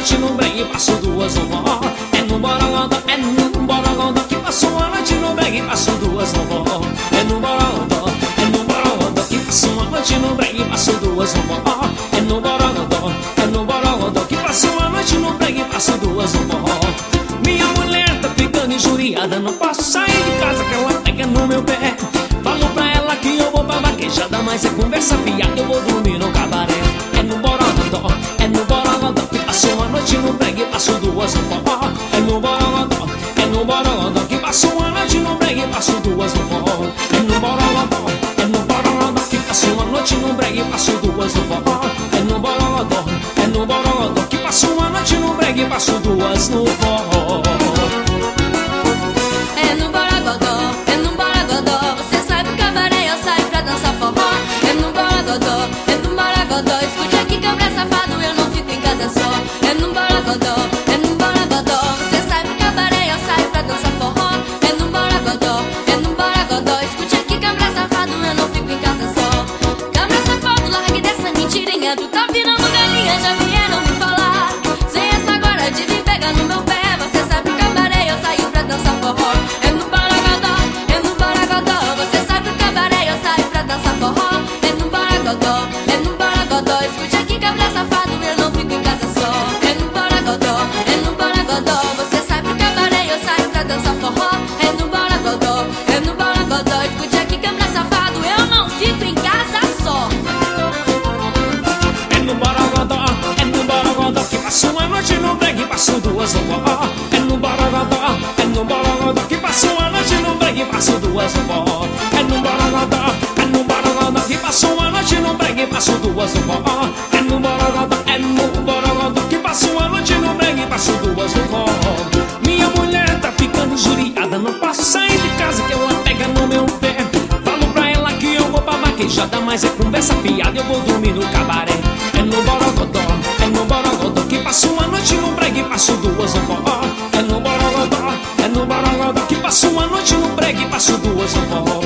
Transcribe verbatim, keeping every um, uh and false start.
noite no brega e passo duas no forró. É no borogodó, é no borogodó que passo uma noite no brega e passo duas no forró. É no borogodó, é no borogodó que passo uma noite no brega e passo duas no forró. É no borogodó, é no borogodó que passo uma noite no brega e passo duas no forró. Minha mulher tá ficando injuriada, não posso sair de casa que ela pega no meu pé. Falo pra ela que eu vou pra vaquejada, mas é conversa fiada, eu vou dormir no cabaré. É no borogodó, é no borogodó que passo uma noite no brega e passo duas no forró. É no borogodó, é no borogodó que passo uma noite no brega e passo duas no forró. É no borogodó, é no borogodó que passo uma noite no brega e passo duas no forró. É no borogodó, é no borogodó que passo uma noite no brega e passo duas no forró. É no borogodó, é no borogodó, você sai pro cabaré, eu saio pra dançar forró. É no borogodó, é no borogodó, escute aqui cabra safado, eu não fico em casa só. É no borogodó, é no borogodó, você sai pro cabaré, eu saio pra dançar forró. É no borogodó, é no borogodó, escute aqui cabra safado, eu não fico em casa só. Cabra safado, largue dessa mentirinha, tu tá virando galinha, já vieram me falar. Sem essa agora de me pegar no meu pé, você sai pro cabaré, eu saio pra dançar forró. É no borogodó, é no borogodó, você sai pro cabaré, eu saio pra dançar forró. É no borogodó, é no borogodó, escute aqui cabra safado, eu não fico em casa só. É no borogodó, é no borogodó, você sai pro cabaré, eu saio pra dançar forró. É no borogodó, é no borogodó, escute aqui cabra safado, eu não fico em casa só. É no borogodó, é no borogodó que passo uma noite no brega e passo duas no forró. É no borogodó, é no borogodó que passo uma noite no brega e passo duas no forró. É no borogodó, é no borogodó que passo uma noite no brega e passo duas no forró. É no borogodó, é no borogodó que passo uma noite no brega e passo duas no forró. Minha mulher tá ficando injuriada, não posso sair de casa que ela pega no meu pé. Falo pra ela que eu vou pra vaquejada, mas é conversa fiada, eu vou dormir no cabaré. É no borogodó, é no borogodó que passo uma noite no brega e passo duas no forró. É no borogodó, é no borogodó que passo uma noite no brega e passo duas no forró.